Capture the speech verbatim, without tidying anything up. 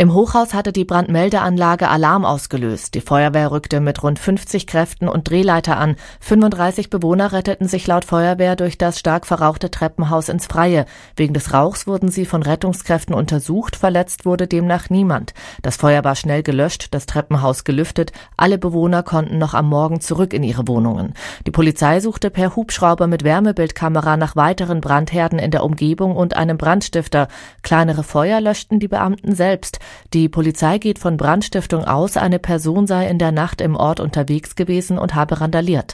Im Hochhaus hatte die Brandmeldeanlage Alarm ausgelöst. Die Feuerwehr rückte mit rund fünfzig Kräften und Drehleiter an. fünfunddreißig Bewohner retteten sich laut Feuerwehr durch das stark verrauchte Treppenhaus ins Freie. Wegen des Rauchs wurden sie von Rettungskräften untersucht. Verletzt wurde demnach niemand. Das Feuer war schnell gelöscht, das Treppenhaus gelüftet. Alle Bewohner konnten noch am Morgen zurück in ihre Wohnungen. Die Polizei suchte per Hubschrauber mit Wärmebildkamera nach weiteren Brandherden in der Umgebung und einem Brandstifter. Kleinere Feuer löschten die Beamten selbst. Die Polizei geht von Brandstiftung aus, eine Person sei in der Nacht im Ort unterwegs gewesen und habe randaliert.